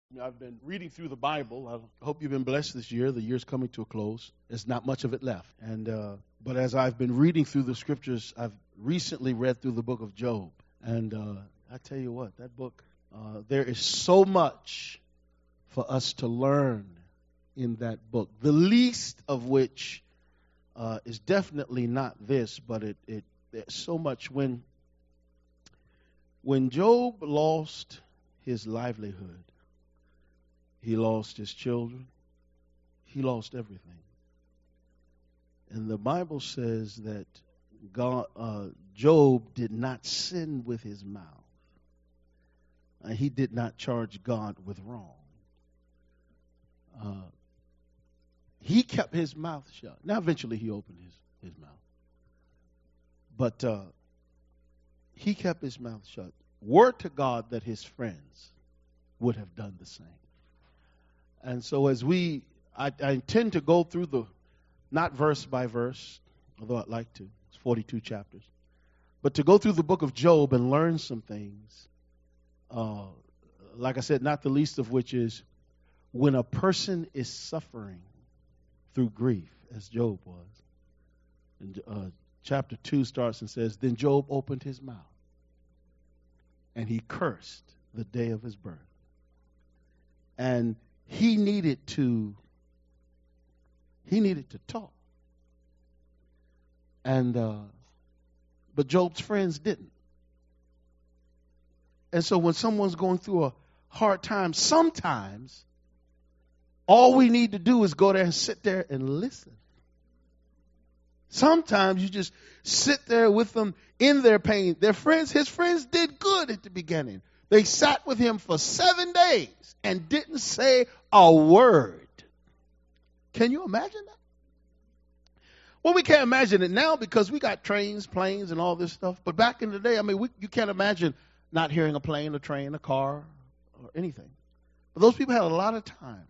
I've been reading through the Bible. I hope you've been blessed this year. The year's coming to a close. There's not much of it left. But as I've been reading through the scriptures, I've recently read through the book of Job. And I tell you what, that book, there is so much for us to learn in that book. The least of which is definitely not this, but there's so much. When Job lost his livelihood, he lost his children. He lost everything. And the Bible says that Job did not sin with his mouth. He did not charge God with wrong. He kept his mouth shut. Now, eventually he opened his mouth. But he kept his mouth shut. Word to God that his friends would have done the same. And so I intend to go through not verse by verse, although I'd like to. It's 42 chapters. But to go through the book of Job and learn some things. Like I said, not the least of which is when a person is suffering through grief, as Job was. And chapter 2 starts and says, Then Job opened his mouth, and he cursed the day of his birth. And he needed to talk. And but Job's friends didn't. And so when someone's going through a hard time, sometimes all we need to do is go there and sit there and listen. Sometimes you just sit there with them in their pain. His friends did good at the beginning. They sat with him for 7 days and didn't say a word. Can you imagine that? Well, we can't imagine it now because we got trains, planes, and all this stuff. But back in the day, you can't imagine not hearing a plane, a train, a car, or anything. But those people had a lot of time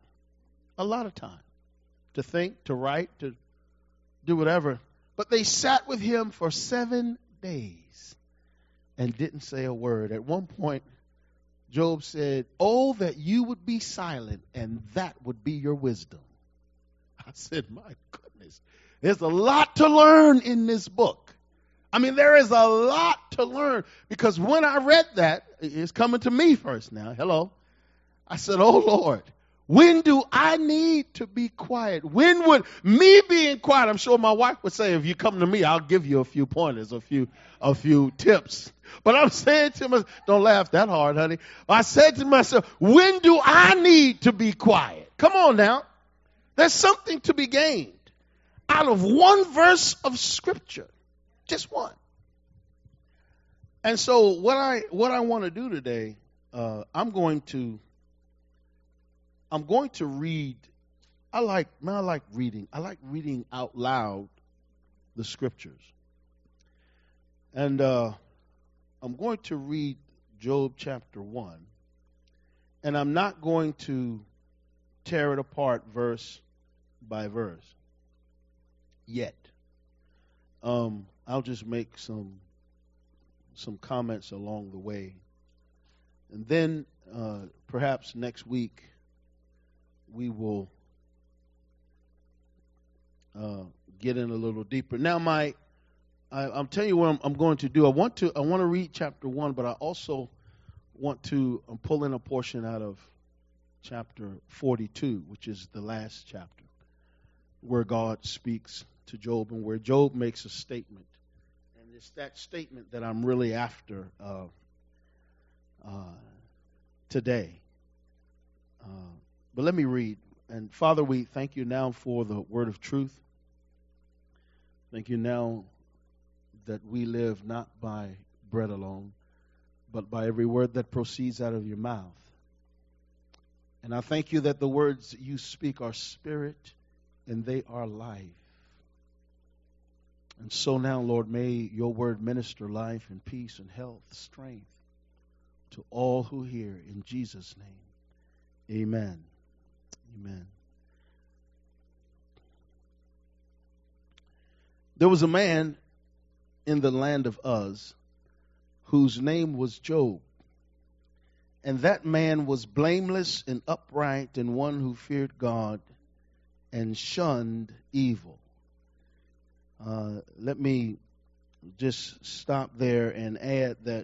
to think, to write, to do whatever. But they sat with him for 7 days and didn't say a word. At one point, Job said, "Oh, that you would be silent, and that would be your wisdom." I said, my goodness, there's a lot to learn in this book. There is a lot to learn because when I read that, it's coming to me first now. Hello. I said, oh, Lord, when do I need to be quiet? When would me being quiet? I'm sure my wife would say, if you come to me, I'll give you a few pointers, a few tips. But I'm saying to myself, don't laugh that hard, honey. I said to myself, when do I need to be quiet? Come on now. There's something to be gained out of one verse of Scripture. Just one. And so what I want to do today, I'm going to read. I like reading. I like reading out loud the Scriptures. And I'm going to read Job chapter 1. And I'm not going to tear it apart verse by verse yet. I'll just make some comments along the way. And then perhaps next week we will get in a little deeper. Now I'm telling you what I'm going to do. I want to read chapter 1, but I also want to pull in a portion out of chapter 42, which is the last chapter, where God speaks to Job and where Job makes a statement. And it's that statement that I'm really after today. But let me read. And Father, we thank you now for the word of truth. Thank you now that we live not by bread alone, but by every word that proceeds out of your mouth. And I thank you that the words you speak are spirit and they are life. And so now, Lord, may your word minister life and peace and health, strength to all who hear. In Jesus' name, amen. Amen. There was a man in the land of Uz whose name was Job. And that man was blameless and upright, and one who feared God and shunned evil. Let me just stop there and add that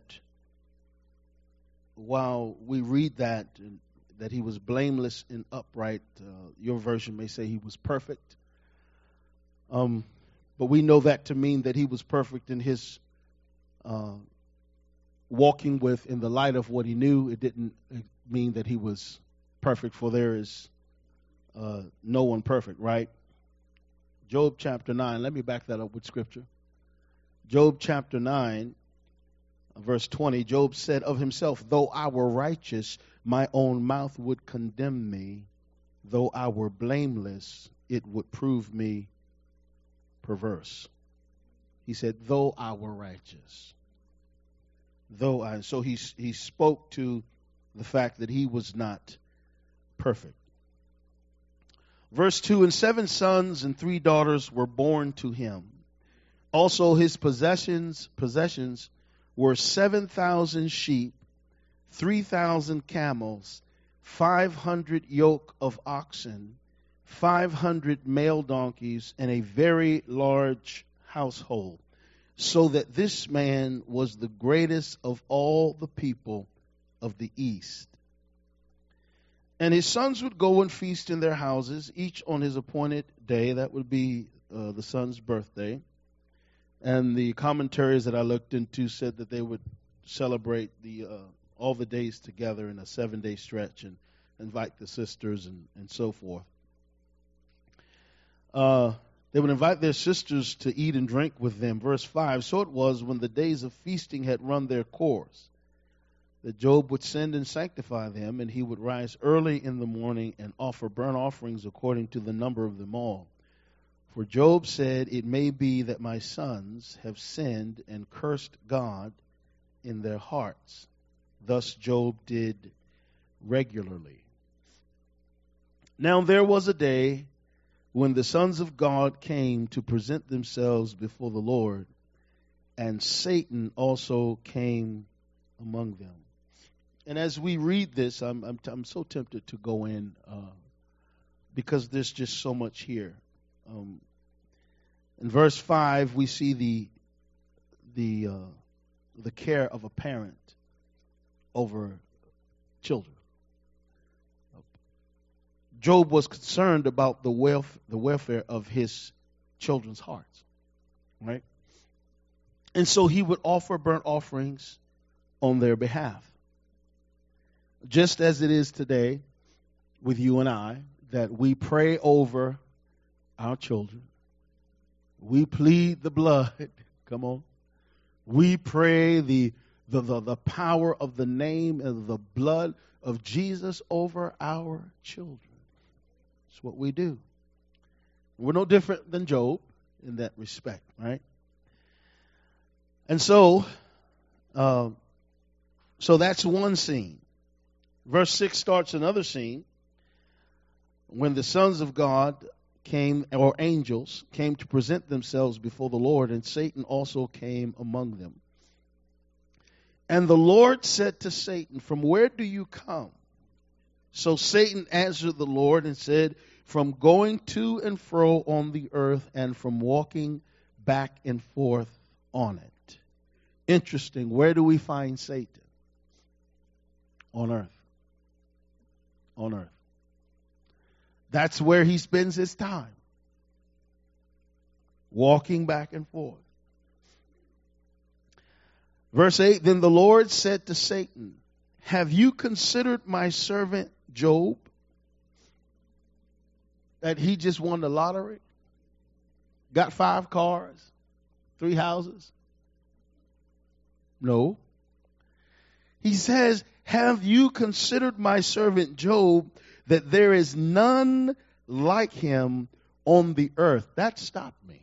while we read that he was blameless and upright, your version may say he was perfect. But we know that to mean that he was perfect in his walking with in the light of what he knew. It didn't mean that he was perfect, for there is no one perfect, right? Job chapter 9, let me back that up with scripture. Job chapter 9, verse 20, Job said of himself, though I were righteous, my own mouth would condemn me. Though I were blameless, it would prove me perverse. He said, though I were righteous. So he spoke to the fact that he was not perfect. Verse 2, and 7 sons and 3 daughters were born to him. Also his possessions were 7,000 sheep, 3,000 camels, 500 yoke of oxen, 500 male donkeys, and a very large household, so that this man was the greatest of all the people of the east. And his sons would go and feast in their houses, each on his appointed day. That would be the son's birthday. And the commentaries that I looked into said that they would celebrate all the days together in a 7-day stretch and invite the sisters and so forth. They would invite their sisters to eat and drink with them. Verse 5, so it was when the days of feasting had run their course that Job would send and sanctify them, and he would rise early in the morning and offer burnt offerings according to the number of them all. For Job said, it may be that my sons have sinned and cursed God in their hearts. Thus Job did regularly. Now there was a day when the sons of God came to present themselves before the Lord, and Satan also came among them. And as we read this, I'm so tempted to go in because there's just so much here. In verse 5, we see the care of a parent over children. Job was concerned about the welfare of his children's hearts, right? And so he would offer burnt offerings on their behalf. Just as it is today with you and I, that we pray over our children. We plead the blood. Come on. We pray the power of the name and the blood of Jesus over our children. It's what we do. We're no different than Job in that respect, right? And so that's one scene. Verse 6 starts another scene when the sons of God came, or angels, came to present themselves before the Lord, and Satan also came among them. And the Lord said to Satan, from where do you come? So Satan answered the Lord and said, from going to and fro on the earth and from walking back and forth on it. Interesting. Where do we find Satan? On earth. On earth. That's where he spends his time. Walking back and forth. Verse 8, then the Lord said to Satan, have you considered my servant Job? That he just won the lottery? Got 5 cars? 3 houses? No. He says, have you considered my servant Job, that there is none like him on the earth? That stopped me.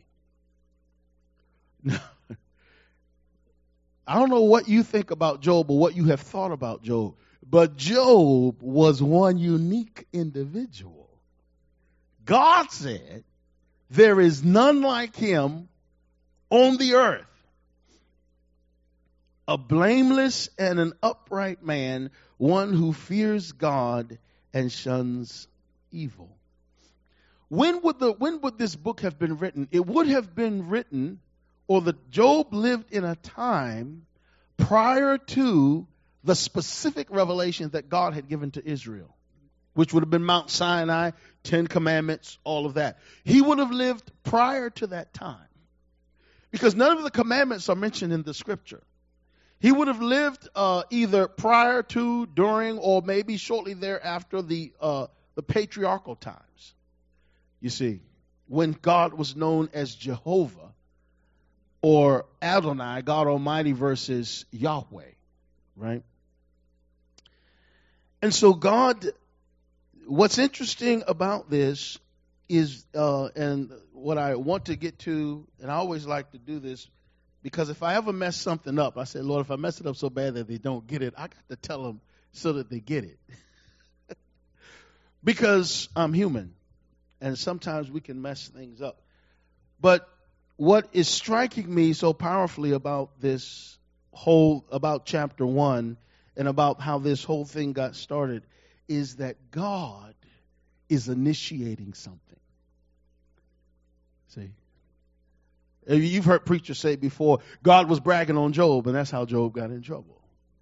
I don't know what you think about Job or what you have thought about Job, but Job was one unique individual. God said, there is none like him on the earth. A blameless and an upright man, one who fears God and shuns evil. When would this book have been written? It would have been written, or Job lived in a time prior to the specific revelation that God had given to Israel, which would have been Mount Sinai, 10 Commandments, all of that. He would have lived prior to that time, because none of the commandments are mentioned in the scripture. He would have lived either prior to, during, or maybe shortly thereafter the patriarchal times. You see, when God was known as Jehovah, or Adonai, God Almighty versus Yahweh, right? And so God, what's interesting about this is, and what I want to get to, and I always like to do this, because if I ever mess something up, I say, Lord, if I mess it up so bad that they don't get it, I got to tell them so that they get it. Because I'm human, and sometimes we can mess things up. But what is striking me so powerfully about this about chapter 1 and about how this whole thing got started is that God is initiating something. See? You've heard preachers say before, God was bragging on Job, and that's how Job got in trouble.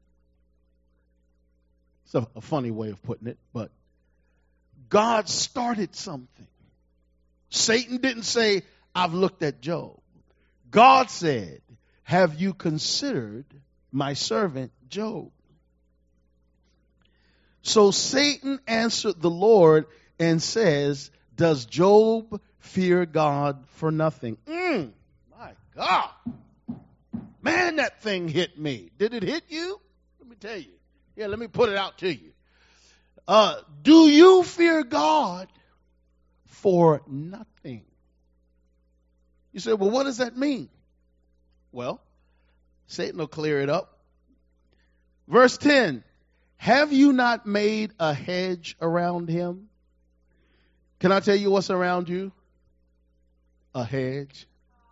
It's a funny way of putting it, but God started something. Satan didn't say, I've looked at Job. God said, have you considered my servant Job? So Satan answered the Lord and says, does Job fear God for nothing? My God. Man, that thing hit me. Did it hit you? Let me tell you. Yeah, let me put it out to you. Do you fear God for nothing? You say, well, what does that mean? Well, Satan will clear it up. Verse 10, have you not made a hedge around him? Can I tell you what's around you? A hedge.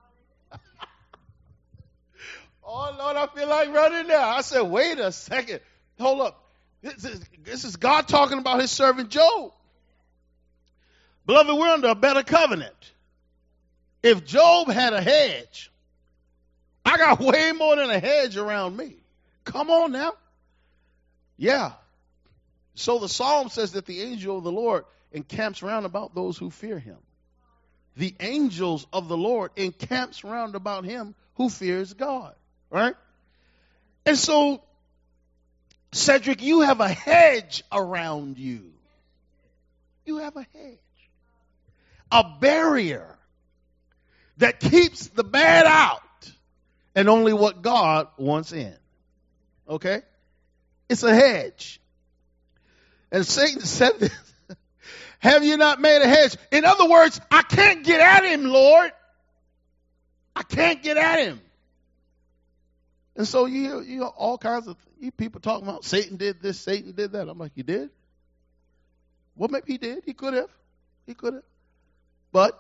Oh, Lord, I feel like running there. I said, wait a second. Hold up. This is God talking about his servant Job. Beloved, we're under a better covenant. If Job had a hedge, I got way more than a hedge around me. Come on now. Yeah. So the Psalm says that the angel of the Lord encamps round about those who fear him. The angels of the Lord encamps round about him who fears God. Right? And so, Cedric, you have a hedge around you. You have a hedge. A barrier that keeps the bad out and only what God wants in. Okay? It's a hedge. And Satan said this, have you not made a hedge? In other words, I can't get at him, Lord. I can't get at him. And so you hear all kinds of people talking about Satan did this, Satan did that. I'm like, he did? Well, maybe he did. He could have. He could have. But,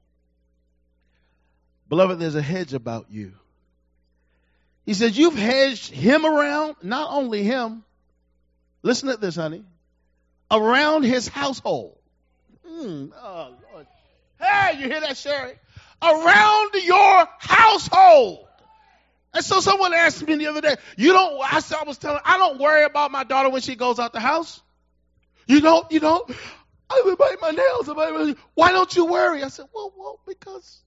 beloved, there's a hedge about you. He says, you've hedged him around, not only him, listen to this, honey, around his household. Oh, Lord. Hey, you hear that, Sherry? Around your household. And so someone asked me the other day, I was telling, I don't worry about my daughter when she goes out the house. You don't? I would bite my nails. Why don't you worry? I said, because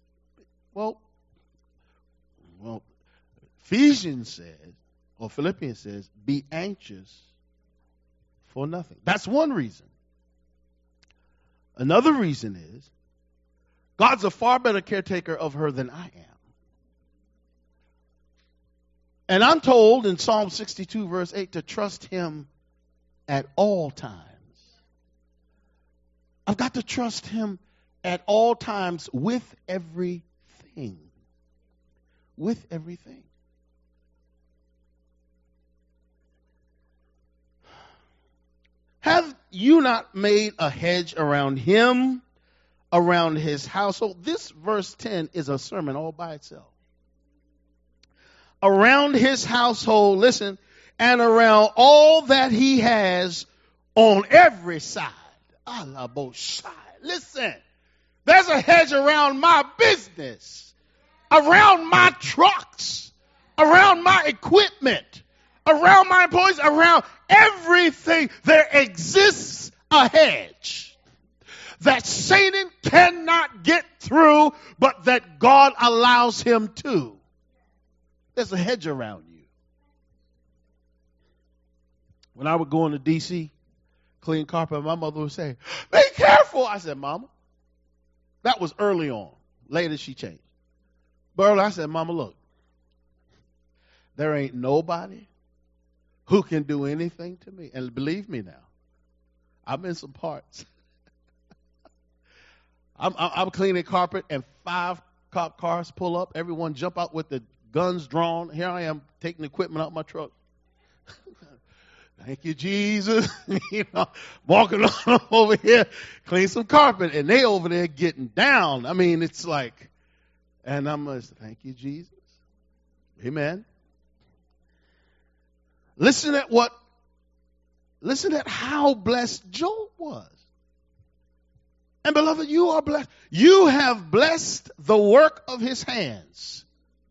Philippians says, be anxious for nothing. That's one reason. Another reason is, God's a far better caretaker of her than I am. And I'm told in Psalm 62, verse 8, to trust him at all times. I've got to trust him at all times with everything. With everything. Have you not made a hedge around him, around his household? This verse 10 is a sermon all by itself. Around his household, listen, and around all that he has on every side. Alaboshai. Listen, there's a hedge around my business, around my trucks, around my equipment, around my employees, around everything. There exists a hedge that Satan cannot get through, but that God allows him to. There's a hedge around you. When I would go into D.C., clean carpet, my mother would say, "Be careful." I said, "Mama." That was early on. Later she changed. But early I said, "Mama, look, there ain't nobody who can do anything to me." And believe me now, I'm in some parts. I'm cleaning carpet and 5 cop cars pull up. Everyone jump out with the guns drawn. Here I am taking equipment out my truck. Thank you, Jesus. Walking on over here, clean some carpet, and they over there getting down. I mean, it's like, and I'm going to say, thank you, Jesus. Amen. Listen at how blessed Job was. And beloved, you are blessed. You have blessed the work of his hands.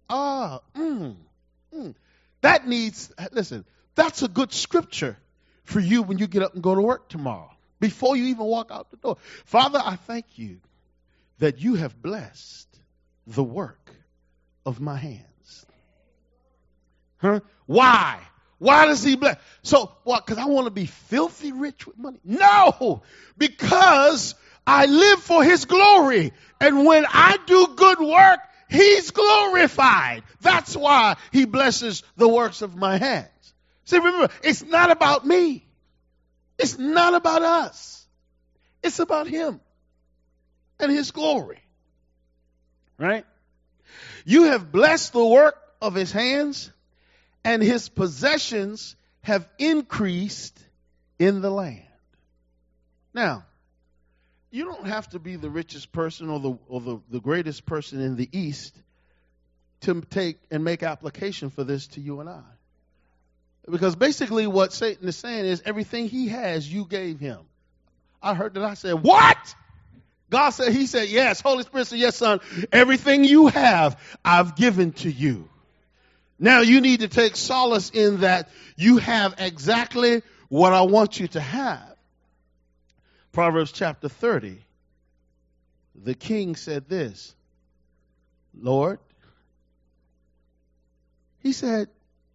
That needs, listen, that's a good scripture for you when you get up and go to work tomorrow. Before you even walk out the door. Father, I thank you that you have blessed the work of my hands. Huh? Why? Why does he bless? So, what? Because I want to be filthy rich with money? No! Because I live for his glory. And when I do good work, he's glorified. That's why he blesses the works of my hands. See, remember, it's not about me. It's not about us. It's about him and his glory. Right? You have blessed the work of his hands, and his possessions have increased in the land. Now, you don't have to be the richest person or the greatest person in the East to take and make application for this to you and I. Because basically what Satan is saying is everything he has, you gave him. I heard that. I said, what? God said, he said, yes. Holy Spirit said, yes, son. Everything you have, I've given to you. Now you need to take solace in that you have exactly what I want you to have. Proverbs chapter 30. The king said this, Lord, he said,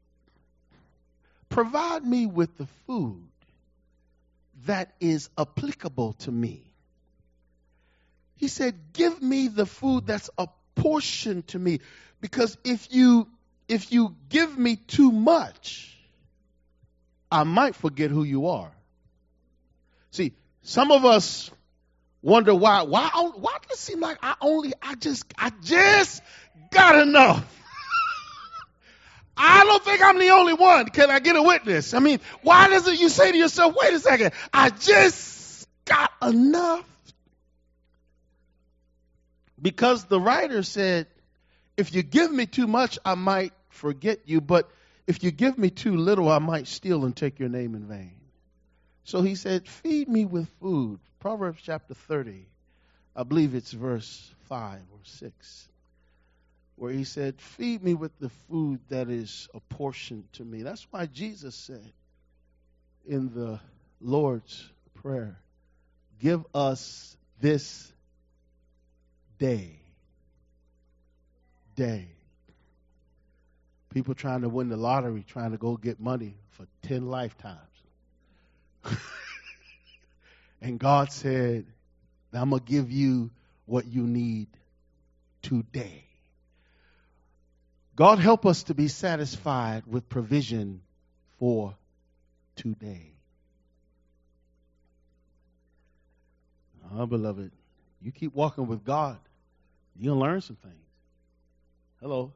provide me with the food that is applicable to me. He said, give me the food that's apportioned to me. Because if you give me too much, I might forget who you are. See, some of us wonder why does it seem like I just got enough? I don't think I'm the only one. Can I get a witness? I mean, why doesn't you say to yourself, wait a second, I just got enough? Because the writer said, if you give me too much, I might forget you. But if you give me too little, I might steal and take your name in vain. So he said, feed me with food. Proverbs chapter 30, I believe it's verse 5 or 6. Where he said, feed me with the food that is apportioned to me. That's why Jesus said in the Lord's Prayer, give us this day. People trying to win the lottery, trying to go get money for 10 lifetimes. And God said, I'm going to give you what you need today. God help us to be satisfied with provision for today. Oh, beloved, you keep walking with God, you'll learn some things. Hello.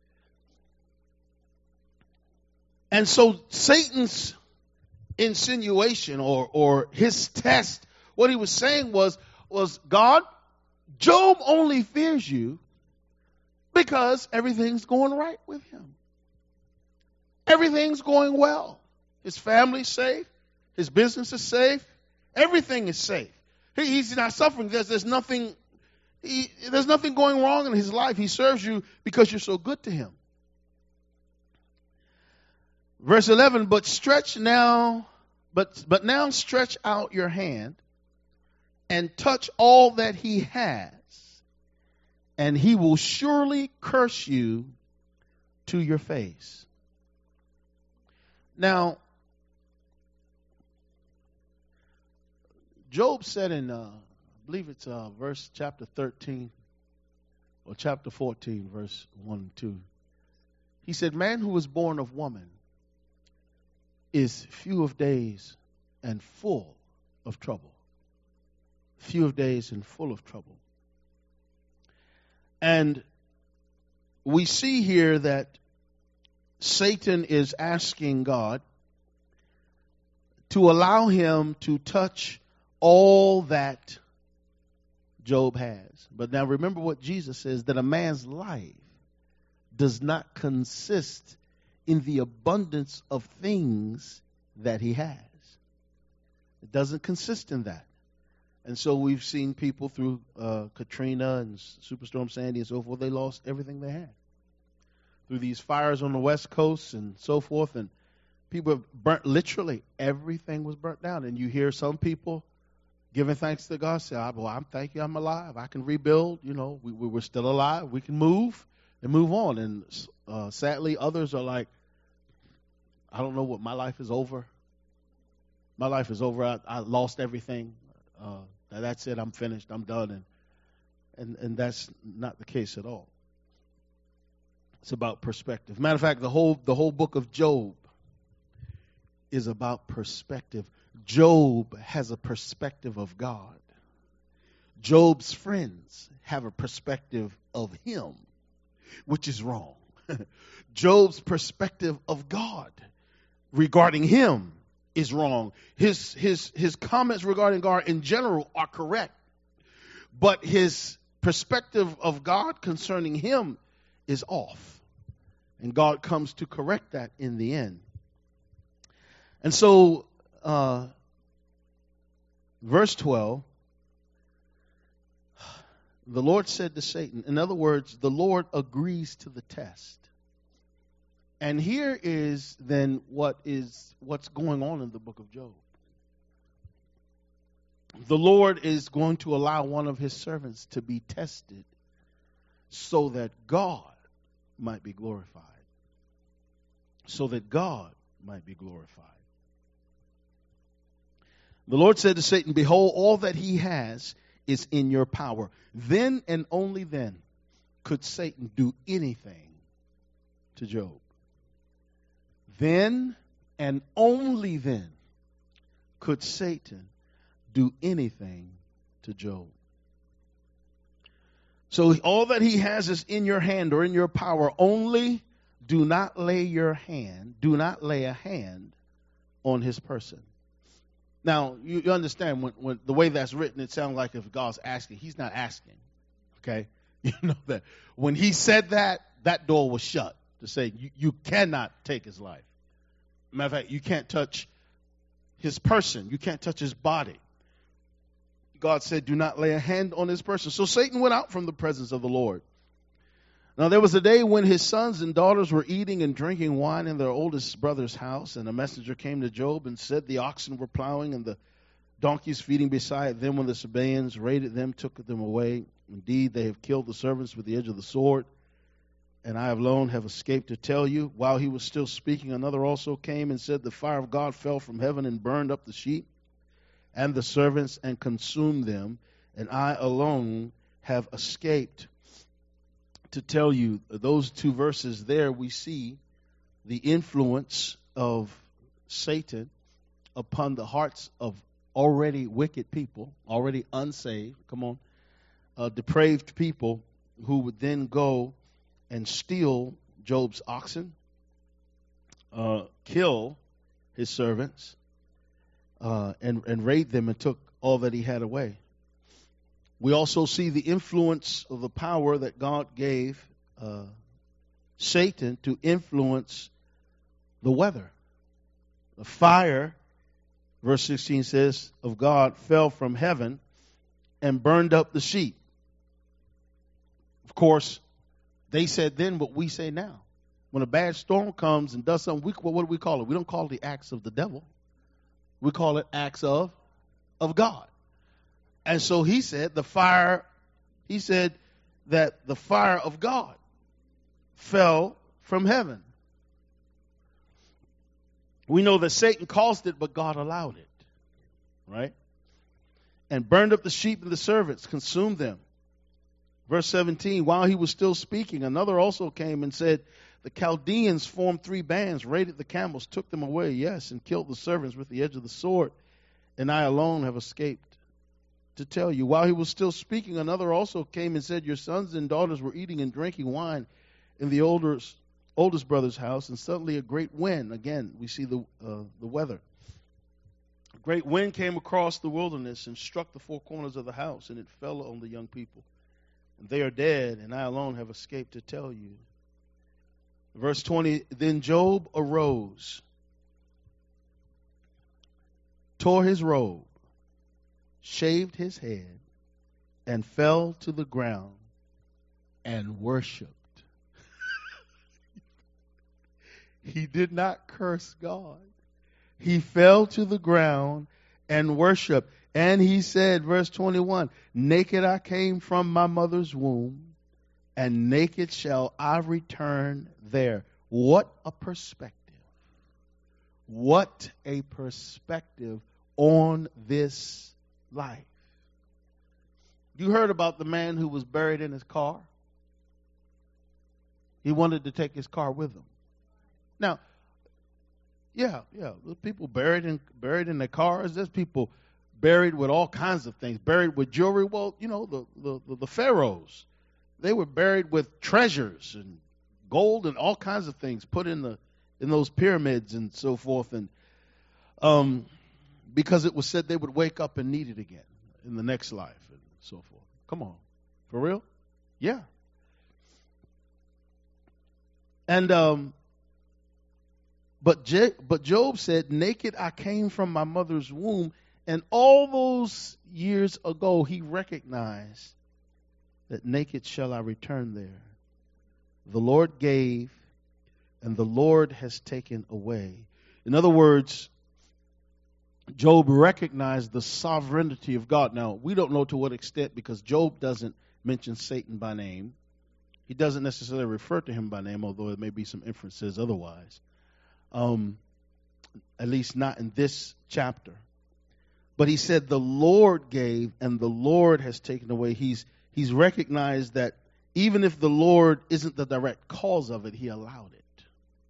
And so Satan's insinuation or his test, what he was saying was God, Job only fears you because everything's going right with him. Everything's going well. His family's safe. His business is safe. Everything is safe. He's not suffering. There's nothing going wrong in his life. He serves you because you're so good to him. Verse 11, but now stretch out your hand and touch all that he has, and he will surely curse you to your face. Now, Job said in, I believe it's verse chapter 13 or chapter 14, verse 1 and 2. He said, man who was born of woman is few of days and full of trouble. Few of days and full of trouble. And we see here that Satan is asking God to allow him to touch all that Job has. But now remember what Jesus says, that a man's life does not consist in the abundance of things that he has. It doesn't consist in that. And so we've seen people through Katrina and Superstorm Sandy and so forth, they lost everything they had. Through these fires on the West Coast and so forth, and people have burnt, literally everything was burnt down. And you hear some people giving thanks to God, say, well, I'm thank you, I'm alive. I can rebuild. You know, we're still alive. We can move and move on. And sadly, others are like, I don't know what, my life is over. My life is over. I lost everything. That's it. I'm finished. I'm done. And that's not the case at all. It's about perspective. Matter of fact, the whole book of Job is about perspective. Job has a perspective of God. Job's friends have a perspective of him, which is wrong. Job's perspective of God regarding him is wrong. His comments regarding God in general are correct, but his perspective of God concerning him is off. And God comes to correct that in the end. And so, verse 12, the Lord said to Satan, in other words, the Lord agrees to the test. And here is then what's going on in the book of Job. The Lord is going to allow one of his servants to be tested so that God might be glorified. So that God might be glorified. The Lord said to Satan, behold, all that he has is in your power. Then and only then could Satan do anything to Job. Then and only then could Satan do anything to Job. So all that he has is in your hand or in your power. Only do not lay a hand on his person. Now, you understand when the way that's written, it sounds like if God's asking, he's not asking. Okay? You know that when he said that door was shut to say you cannot take his life. Matter of fact, you can't touch his person. You can't touch his body. God said, do not lay a hand on his person. So Satan went out from the presence of the Lord. Now there was a day when his sons and daughters were eating and drinking wine in their oldest brother's house, and a messenger came to Job and said the oxen were plowing and the donkeys feeding beside them when the Sabaeans raided them, took them away. Indeed, they have killed the servants with the edge of the sword, and I alone have escaped to tell you. While he was still speaking, another also came and said, the fire of God fell from heaven and burned up the sheep and the servants and consumed them, and I alone have escaped to tell you. Those two verses there, we see the influence of Satan upon the hearts of already wicked people, already unsaved, depraved people who would then go and steal Job's oxen, kill his servants, and raid them and took all that he had away. We also see the influence of the power that God gave Satan to influence the weather. The fire, verse 16 says, of God fell from heaven and burned up the sheep. Of course, they said then what we say now. When a bad storm comes and does something, what do we call it? We don't call it the acts of the devil. We call it acts of God. And so he said that the fire of God fell from heaven. We know that Satan caused it, but God allowed it. Right? And burned up the sheep and the servants, consumed them. Verse 17, while he was still speaking, another also came and said, the Chaldeans formed 3 bands, raided the camels, took them away, yes, and killed the servants with the edge of the sword, and I alone have escaped to tell you. While he was still speaking, another also came and said, your sons and daughters were eating and drinking wine in the oldest brother's house, and suddenly a great wind, again, we see the weather. A great wind came across the wilderness and struck the 4 corners of the house, and it fell on the young people. And they are dead, and I alone have escaped to tell you. Verse 20, then Job arose, tore his robe, shaved his head, and fell to the ground and worshiped. He did not curse God. He fell to the ground and worshiped. And he said, verse 21, naked I came from my mother's womb, and naked shall I return there. What a perspective. What a perspective on this life. You heard about the man who was buried in his car? He wanted to take his car with him. Now, yeah, there's people buried in their cars. There's people buried with all kinds of things, buried with jewelry. Well, you know, the pharaohs, they were buried with treasures and gold and all kinds of things put in those pyramids and so forth. And because it was said they would wake up and need it again in the next life and so forth. Come on, for real? Yeah. And but Job said, naked I came from my mother's womb. And all those years ago, he recognized that naked shall I return there. The Lord gave, and the Lord has taken away. In other words, Job recognized the sovereignty of God. Now, we don't know to what extent, because Job doesn't mention Satan by name. He doesn't necessarily refer to him by name, although there may be some inferences otherwise. At least not in this chapter. But he said the Lord gave and the Lord has taken away. He's recognized that even if the Lord isn't the direct cause of it, he allowed it.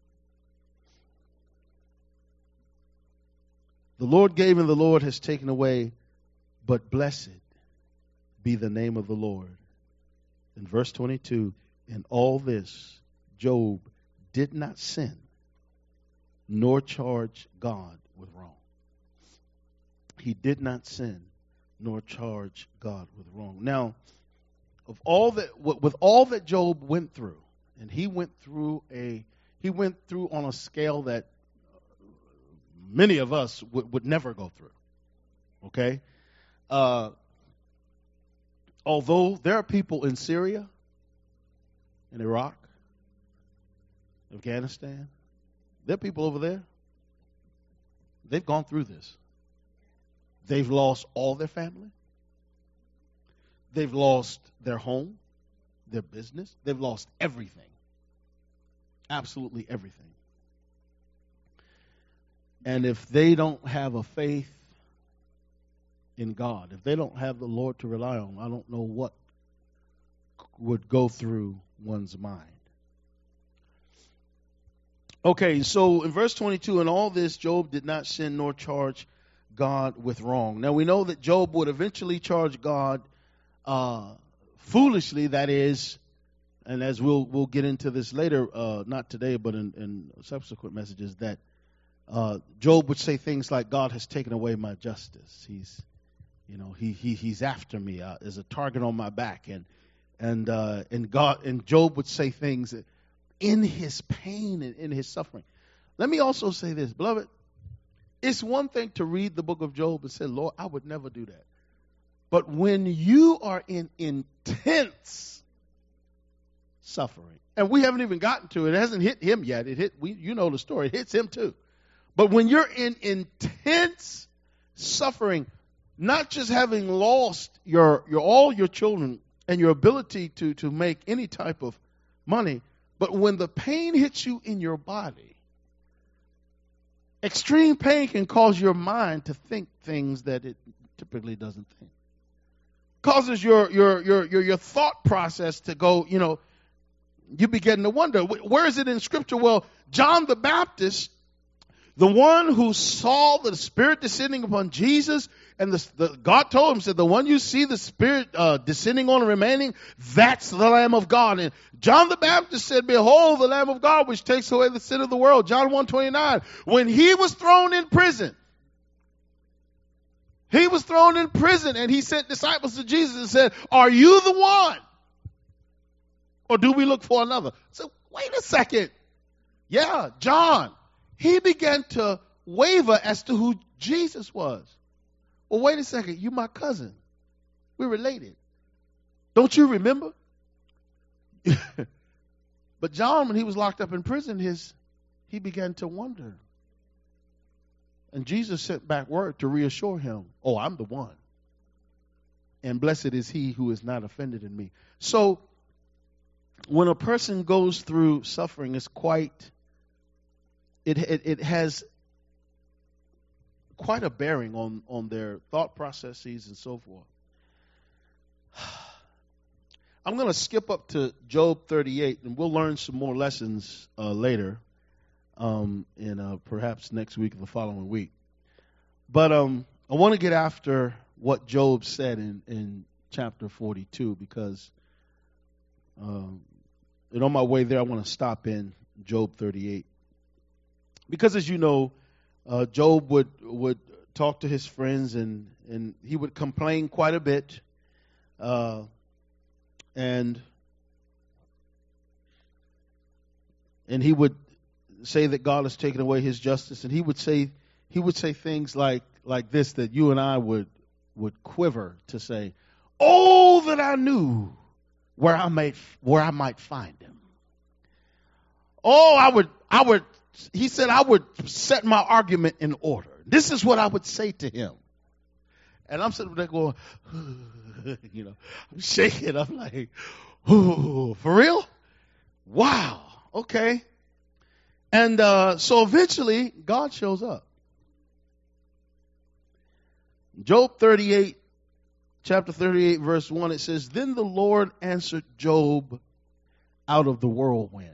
The Lord gave and the Lord has taken away, but blessed be the name of the Lord. In verse 22, in all this, Job did not sin, nor charge God with wrong. He did not sin, nor charge God with wrong. Now, with all that Job went through, and he went through on a scale that many of us would never go through. Okay? Although there are people in Syria, in Iraq, Afghanistan, there are people over there. They've gone through this. They've lost all their family. They've lost their home, their business. They've lost everything. Absolutely everything. And if they don't have a faith in God, if they don't have the Lord to rely on, I don't know what would go through one's mind. Okay, so in verse 22, in all this, Job did not sin nor charge God with wrong. Now we know that Job would eventually charge God foolishly, that is, and as we'll get into this later, not today, but in subsequent messages, that Job would say things like, God has taken away my justice. He's after me. There's a target on my back, and Job would say things in his pain and in his suffering. Let me also say this, beloved. It's one thing to read the book of Job and say, Lord, I would never do that. But when you are in intense suffering, and we haven't even gotten to it, it hasn't hit him yet. You know the story. It hits him too. But when you're in intense suffering, not just having lost all your children and your ability to make any type of money, but when the pain hits you in your body, extreme pain can cause your mind to think things that it typically doesn't think. Causes your thought process to go, you begin to wonder, where is it in Scripture? Well, John the Baptist, the one who saw the Spirit descending upon Jesus, and God told him, said, the one you see the Spirit descending on and remaining, that's the Lamb of God. And John the Baptist said, behold, the Lamb of God, which takes away the sin of the world. John 1:29. When he was thrown in prison, and he sent disciples to Jesus and said, are you the one? Or do we look for another? So wait a second. Yeah, John. He began to waver as to who Jesus was. Well, wait a second. You're my cousin. We're related. Don't you remember? But John, when he was locked up in prison, he began to wonder. And Jesus sent back word to reassure him, oh, I'm the one. And blessed is he who is not offended in me. So when a person goes through suffering, it has quite a bearing on their thought processes and so forth. I'm going to skip up to Job 38, and we'll learn some more lessons later, in perhaps next week or the following week. But I want to get after what Job said in chapter 42, because and on my way there, I want to stop in Job 38. Because as you know, Job would talk to his friends, and he would complain quite a bit. And he would say that God has taken away his justice, and he would say things like this that you and I would quiver to say, "Oh, that I knew where I might find him. Oh, I would. He said I would set my argument in order. This is what I would say to him." And I'm sitting there going, I'm shaking. I'm like, "Ooh, for real? Wow, okay." And so eventually, God shows up. Job 38, chapter 38, verse 1, it says, "Then the Lord answered Job out of the whirlwind."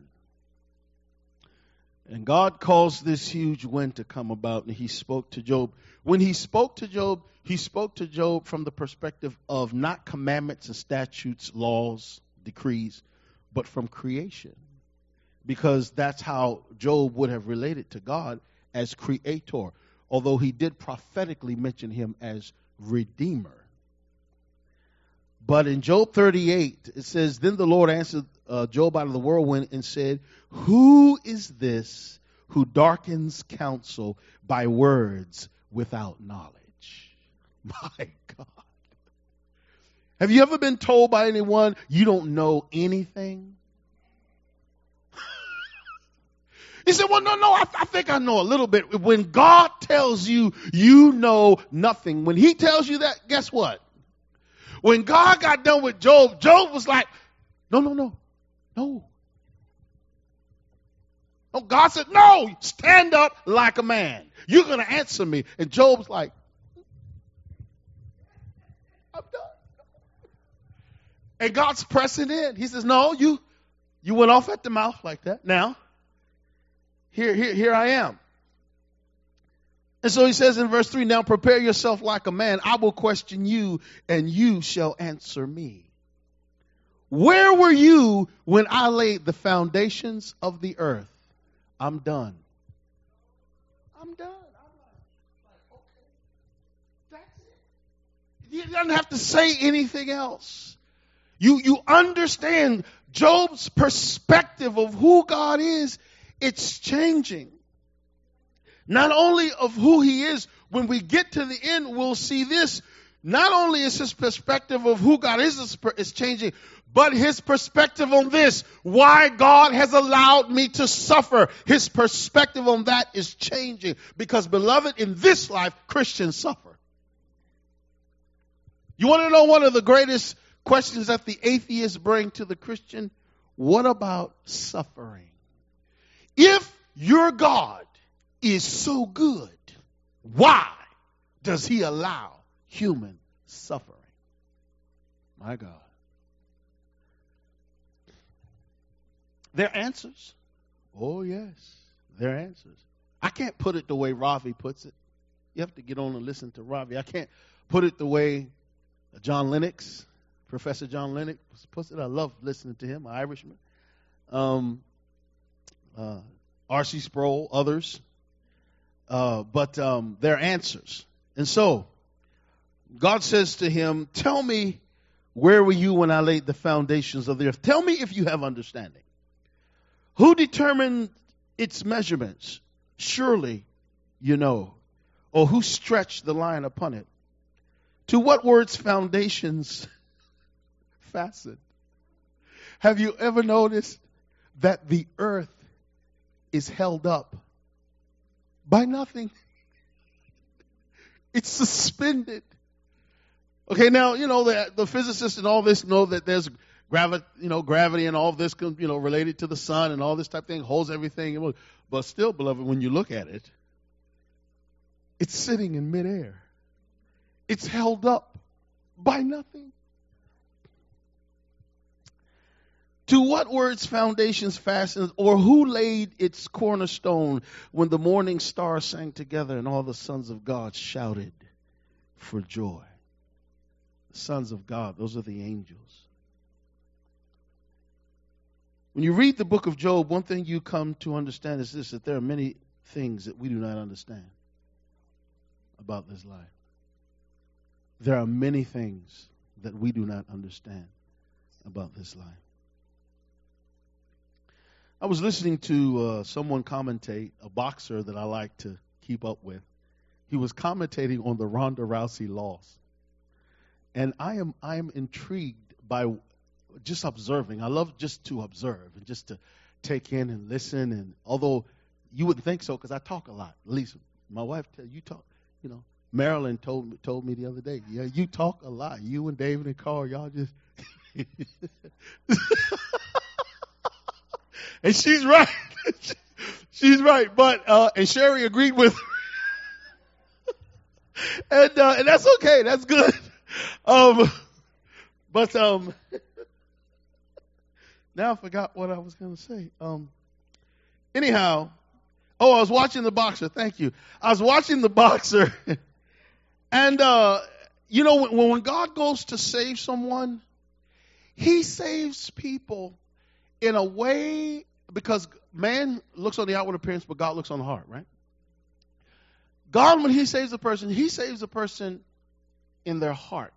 And God caused this huge wind to come about, and he spoke to Job. When he spoke to Job from the perspective of not commandments and statutes, laws, decrees, but from creation. Because that's how Job would have related to God, as creator, although he did prophetically mention him as redeemer. But in Job 38, it says, "Then the Lord answered Job out of the whirlwind and said, who is this who darkens counsel by words without knowledge?" My God. Have you ever been told by anyone you don't know anything? He said, "Well, no, I think I know a little bit." When God tells you, you know nothing. When he tells you that, guess what? When God got done with Job, Job was like, no. Oh, God said, "No, stand up like a man. You're going to answer me." And Job's like, "I'm done." And God's pressing in. He says, "No, you went off at the mouth like that. Now, here I am." And so he says in verse 3, "Now prepare yourself like a man. I will question you, and you shall answer me. Where were you when I laid the foundations of the earth?" I'm done. I'm done. I'm like, okay, that's it. He doesn't have to say anything else. You understand Job's perspective of who God is. It's changing. Not only of who he is, when we get to the end, we'll see this. Not only is his perspective of who God is changing, but his perspective on this, why God has allowed me to suffer. His perspective on that is changing. Because, beloved, in this life, Christians suffer. You want to know one of the greatest questions that the atheists bring to the Christian? What about suffering? If your God is so good, why does he allow human suffering? My God. Their answers. Oh, yes. Their answers. I can't put it the way Ravi puts it. You have to get on and listen to Ravi. I can't put it the way John Lennox, Professor John Lennox puts it. I love listening to him, an Irishman. R.C. Sproul, others. But their answers. And so, God says to him, tell me, where were you when I laid the foundations of the earth? Tell me if you have understanding. Who determined its measurements? Surely you know. Or who stretched the line upon it? To what words foundations fastened? Have you ever noticed that the earth is held up by nothing? It's suspended. Okay, now, the physicists and all this know that there's gravity and all this, related to the sun and all this type of thing, holds everything. But still, beloved, when you look at it, it's sitting in midair. It's held up by nothing. To what words foundations fastened, or who laid its cornerstone when the morning stars sang together and all the sons of God shouted for joy? The sons of God, those are the angels. When you read the book of Job, one thing you come to understand is this, that there are many things that we do not understand about this life. There are many things that we do not understand about this life. I was listening to someone commentate, a boxer that I like to keep up with. He was commentating on the Ronda Rousey loss. And I am intrigued by just observing. I love just to observe and just to take in and listen. And although you wouldn't think so, because I talk a lot. At least my wife tells you talk. Marilyn told me the other day. Yeah, you talk a lot. You and David and Carl, y'all just. And she's right. She's right. But and Sherry agreed with her. And that's okay. That's good. But now I forgot what I was going to say. Anyhow, I was watching the boxer. Thank you. I was watching the boxer, and when God goes to save someone, He saves people in a way, because man looks on the outward appearance, but God looks on the heart, right? God, when He saves a person in their heart.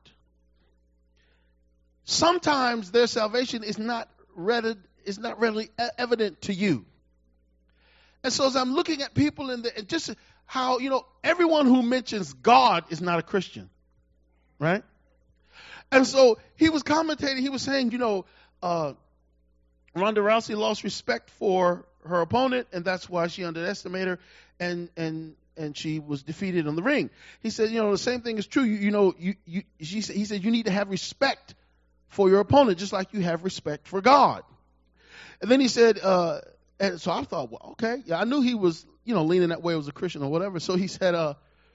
Sometimes their salvation is not readily evident to you. And so as I'm looking at people and just how, everyone who mentions God is not a Christian, right? And so he was commentating, he was saying, Ronda Rousey lost respect for her opponent, and that's why she underestimated her, and she was defeated in the ring. He said, the same thing is true. He said you need to have respect for your opponent, just like you have respect for God. And then he said, and so I thought, well, okay, yeah, I knew he was, leaning that way, was a Christian or whatever. So he said,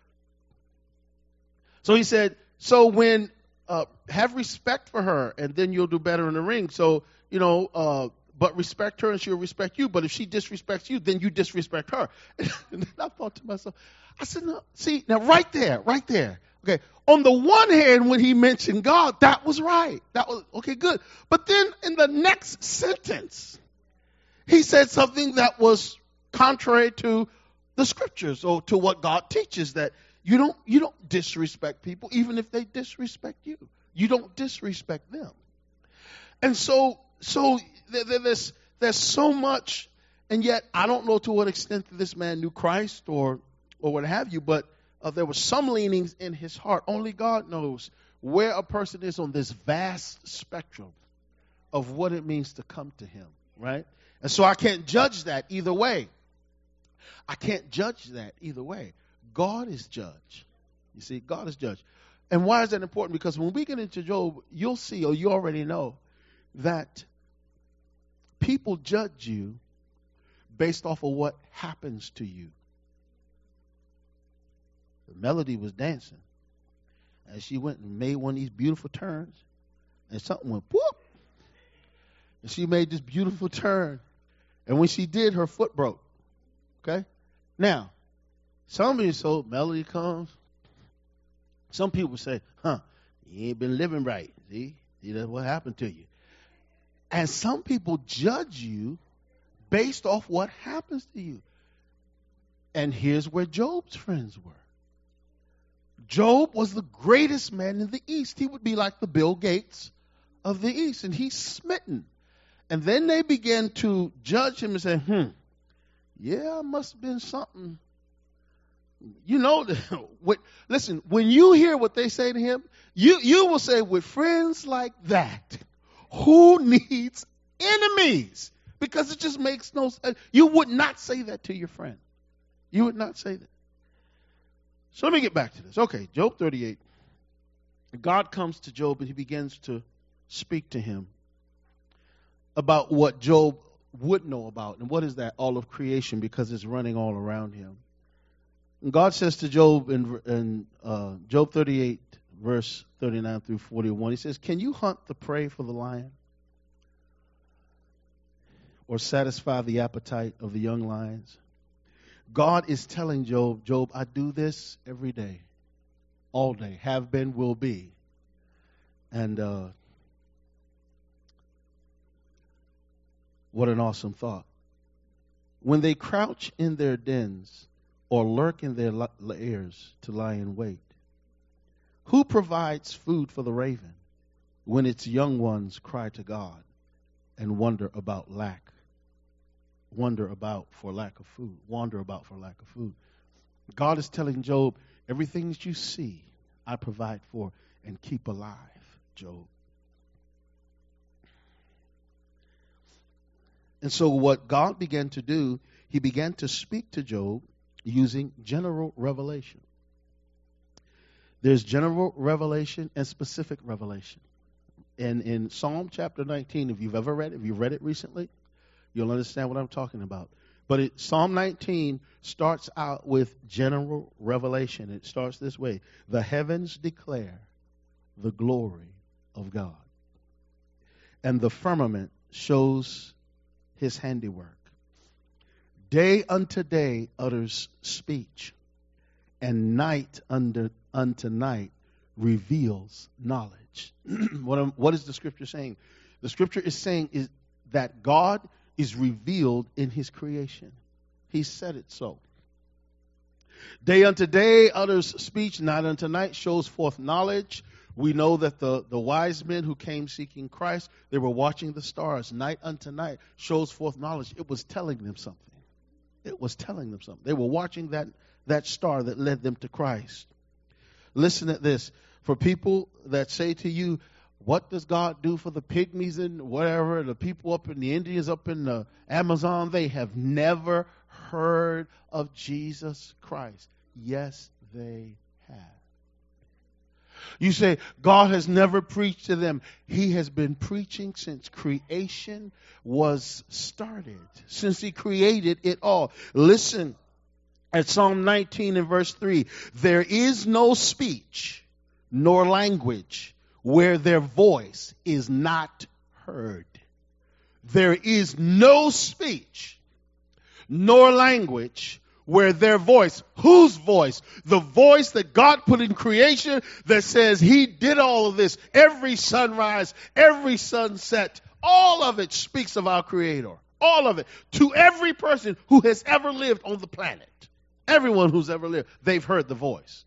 so when have respect for her, and then you'll do better in the ring. So but respect her, and she'll respect you. But if she disrespects you, then you disrespect her. And then I thought to myself, I said, no, see, now right there. Okay, on the one hand, when he mentioned God, that was right. That was, okay, good. But then in the next sentence, he said something that was contrary to the scriptures or to what God teaches, that you don't disrespect people, even if they disrespect you. You don't disrespect them. And so there's so much, and yet I don't know to what extent this man knew Christ or or what have you, but there were some leanings in his heart. Only God knows where a person is on this vast spectrum of what it means to come to him, right? And so I can't judge that either way. I can't judge that either way. God is judge. You see, God is judge. And why is that important? Because when we get into Job, you'll see, or you already know, that people judge you based off of what happens to you. Melody was dancing as she went and made one of these beautiful turns, and something went whoop. And she made this beautiful turn, and when she did, her foot broke. Okay? Now, some of you, so Melody comes. Some people say, you ain't been living right. See, that's what happened to you. And some people judge you based off what happens to you. And here's where Job's friends were. Job was the greatest man in the East. He would be like the Bill Gates of the East, and he's smitten. And then they began to judge him and say, yeah, must have been something. You know, listen, when you hear what they say to him, you will say, with friends like that, who needs enemies? Because it just makes no sense. You would not say that to your friend. You would not say that. So let me get back to this. Okay, Job 38. God comes to Job and he begins to speak to him about what Job would know about. And what is that? All of creation, because it's running all around him. And God says to Job in Job 38, verse 39 through 41, he says, can you hunt the prey for the lion? Or satisfy the appetite of the young lions? God is telling Job, I do this every day, all day, have been, will be. And what an awesome thought. When they crouch in their dens or lurk in their lairs to lie in wait, who provides food for the raven when its young ones cry to God and wander about for lack of food? God is telling Job, everything that you see, I provide for and keep alive, Job. And so what God began to do, he began to speak to Job using general revelation. There's general revelation and specific revelation. And in Psalm chapter 19, if you've read it recently, you'll understand what I'm talking about. But Psalm 19 starts out with general revelation. It starts this way. The heavens declare the glory of God, and the firmament shows his handiwork. Day unto day utters speech, and night unto night reveals knowledge. What is the scripture saying? The scripture is saying is that God is revealed in his creation. He said it so. Day unto day utters speech, night unto night shows forth knowledge. We know that the wise men who came seeking Christ, they were watching the stars. Night unto night shows forth knowledge. It was telling them something. It was telling them something. They were watching that star that led them to Christ. Listen at this. For people that say to you, what does God do for the pygmies and whatever, the people up in the Indians, up in the Amazon, they have never heard of Jesus Christ. Yes, they have. You say, God has never preached to them. He has been preaching since creation was started, since he created it all. Listen at Psalm 19 and verse 3. There is no speech nor language where their voice is not heard. There is no speech nor language where their voice, whose voice? The voice that God put in creation that says he did all of this. Every sunrise, every sunset, all of it speaks of our Creator. All of it. To every person who has ever lived on the planet. Everyone who's ever lived, they've heard the voice.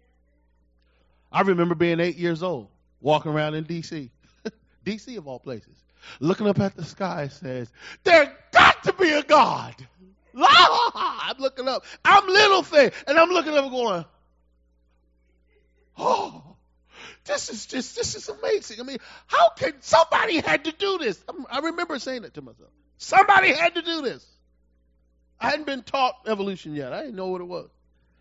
I remember being 8 years old, walking around in D.C. D.C. of all places. Looking up at the sky says, there's got to be a God. I'm looking up. I'm little thing. And I'm looking up going, oh, this is amazing. I mean, how can somebody had to do this? I remember saying it to myself. Somebody had to do this. I hadn't been taught evolution yet. I didn't know what it was.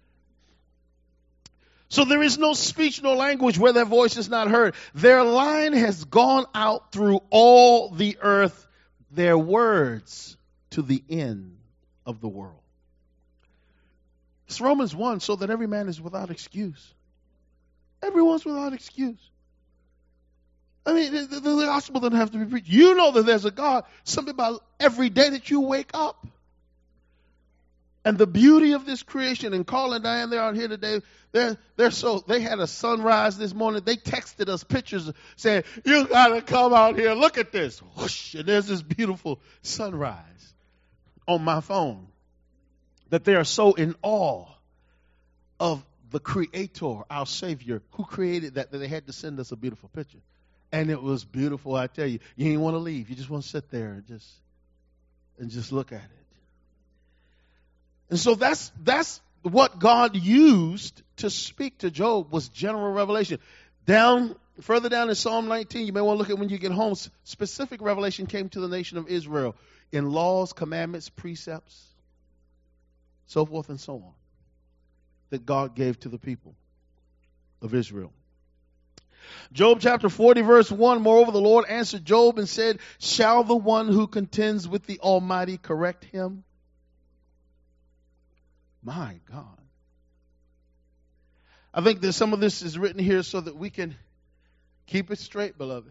So there is no speech, no language where their voice is not heard. Their line has gone out through all the earth, their words to the end of the world. It's Romans 1, so that every man is without excuse. Everyone's without excuse. I mean, the gospel doesn't have to be preached. You know that there's a God, something about every day that you wake up. And the beauty of this creation, and Carl and Diane, they're out here today. They had a sunrise this morning. They texted us pictures saying, you got to come out here. Look at this. Whoosh, and there's this beautiful sunrise on my phone. That they are so in awe of the Creator, our Savior, who created that they had to send us a beautiful picture. And it was beautiful, I tell you. You ain't want to leave. You just want to sit there and just look at it. And so that's what God used to speak to Job, was general revelation. Further down in Psalm 19, you may want to look at when you get home, specific revelation came to the nation of Israel in laws, commandments, precepts, so forth and so on, that God gave to the people of Israel. Job chapter 40, verse 1, moreover, the Lord answered Job and said, shall the one who contends with the Almighty correct him? My God. I think that some of this is written here so that we can keep it straight, beloved.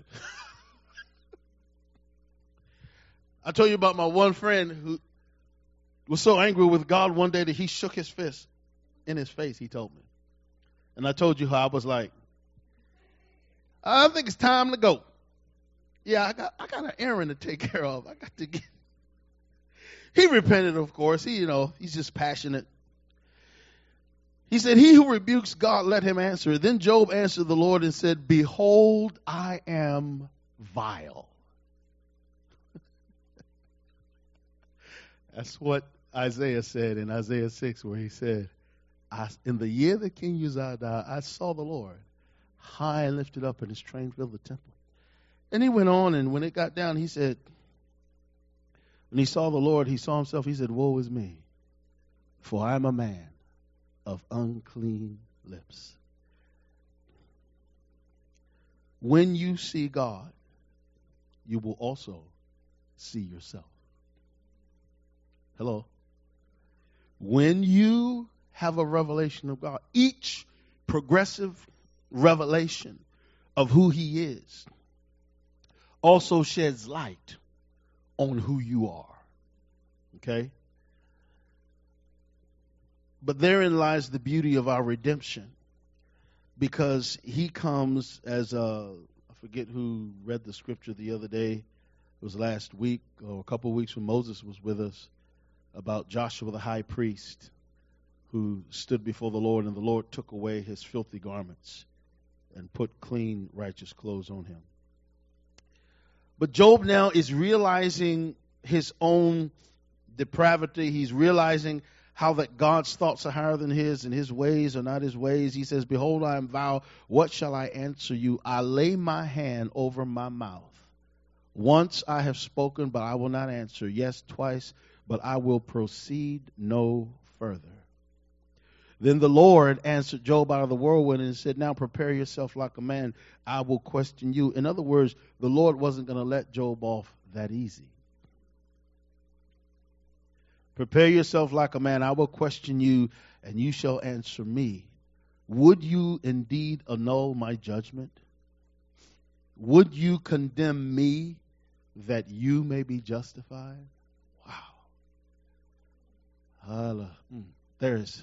I told you about my one friend who was so angry with God one day that he shook his fist in his face, he told me. And I told you how I was like, I think it's time to go. Yeah, I got an errand to take care of. I got to get. He repented, of course. He's just passionate. He said, he who rebukes God, let him answer. Then Job answered the Lord and said, behold, I am vile. That's what Isaiah said in Isaiah 6, where he said, in the year that King Uzziah died, I saw the Lord high and lifted up, and his train filled the temple. And he went on, and when it got down, he said, when he saw the Lord, he saw himself, he said, woe is me, for I am a man of unclean lips. When you see God, you will also see yourself. Hello? When you have a revelation of God, each progressive revelation of who he is also sheds light on who you are. Okay? But therein lies the beauty of our redemption, because he comes as I forget who read the scripture the other day. It was last week or a couple of weeks when Moses was with us, about Joshua the high priest who stood before the Lord, and the Lord took away his filthy garments and put clean, righteous clothes on him. But Job now is realizing his own depravity. He's realizing how that God's thoughts are higher than his, and his ways are not his ways. He says, behold, I am vile. What shall I answer you? I lay my hand over my mouth. Once I have spoken, but I will not answer. Yes, twice, but I will proceed no further. Then the Lord answered Job out of the whirlwind and said, now prepare yourself like a man. I will question you. In other words, the Lord wasn't going to let Job off that easy. Prepare yourself like a man. I will question you, and you shall answer me. Would you indeed annul my judgment? Would you condemn me that you may be justified? Wow. There's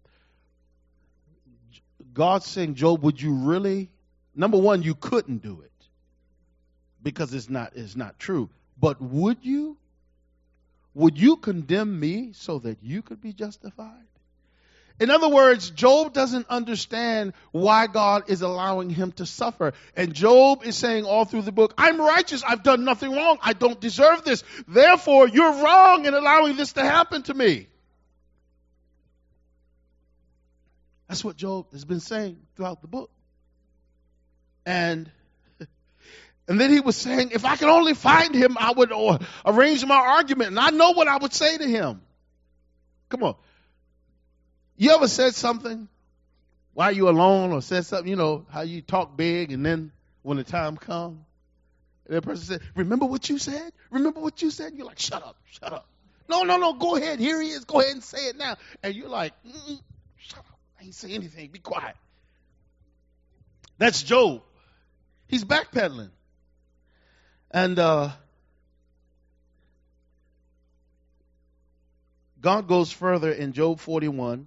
God saying, Job, would you really? Number one, you couldn't do it because it's not true. But would you? Would you condemn me so that you could be justified? In other words, Job doesn't understand why God is allowing him to suffer. And Job is saying all through the book, I'm righteous. I've done nothing wrong. I don't deserve this. Therefore, you're wrong in allowing this to happen to me. That's what Job has been saying throughout the book. And then he was saying, if I could only find him, I would arrange my argument. And I know what I would say to him. Come on. You ever said something while you're alone, or said something, how you talk big, and then when the time comes, that person said, remember what you said? Remember what you said? You're like, shut up, shut up. No, go ahead. Here he is. Go ahead and say it now. And you're like, shut up. I ain't say anything. Be quiet. That's Job. He's backpedaling. And God goes further in Job 41,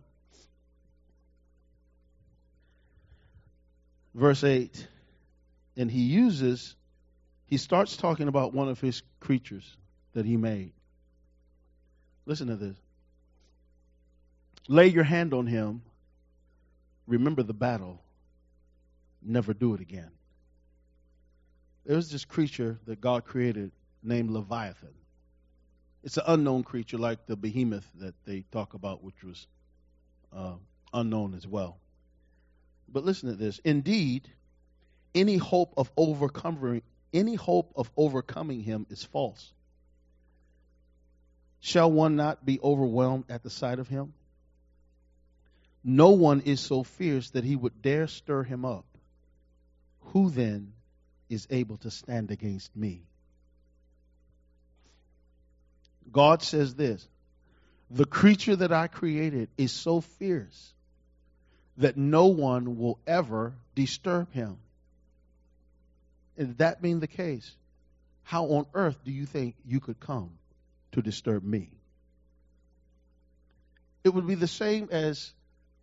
verse 8, and he starts talking about one of his creatures that he made. Listen to this. Lay your hand on him. Remember the battle. Never do it again. There was this creature that God created named Leviathan. It's an unknown creature like the behemoth that they talk about, which was unknown as well. But listen to this. Indeed, any hope of overcoming him is false. Shall one not be overwhelmed at the sight of him? No one is so fierce that he would dare stir him up. Who then is able to stand against me? God says this, the creature that I created is so fierce that no one will ever disturb him. And that being the case, how on earth do you think you could come to disturb me? It would be the same as,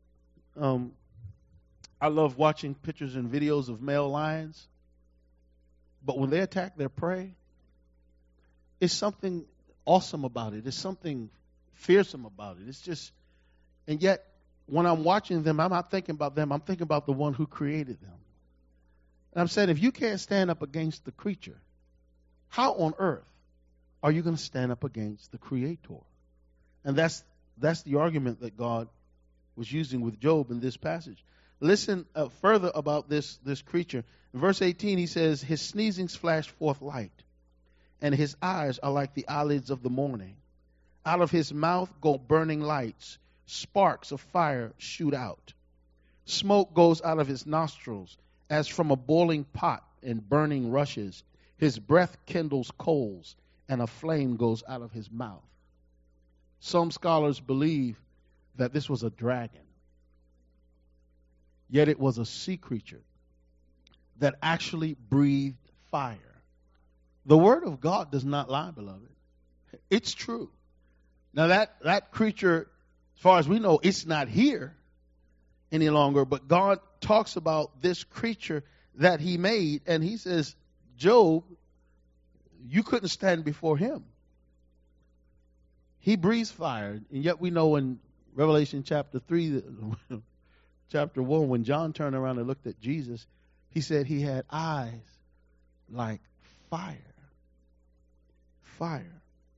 I love watching pictures and videos of male lions, but when they attack their prey, it's something awesome about it. There's something fearsome about it. It's just, and yet when I'm watching them, I'm not thinking about them. I'm thinking about the one who created them. And I'm saying, if you can't stand up against the creature, how on earth are you going to stand up against the Creator? And that's the argument that God was using with Job in this passage. Listen further about this creature. In verse 18, he says, his sneezings flash forth light, and his eyes are like the eyelids of the morning. Out of his mouth go burning lights. Sparks of fire shoot out. Smoke goes out of his nostrils as from a boiling pot, and burning rushes. His breath kindles coals, and a flame goes out of his mouth. Some scholars believe that this was a dragon. Yet it was a sea creature that actually breathed fire. The word of God does not lie, beloved. It's true. Now that creature, as far as we know, it's not here any longer, but God talks about this creature that he made, and he says, Job, you couldn't stand before him. He breathes fire, and yet we know in Revelation chapter 3, chapter 1, when John turned around and looked at Jesus, he said he had eyes like fire. Fire.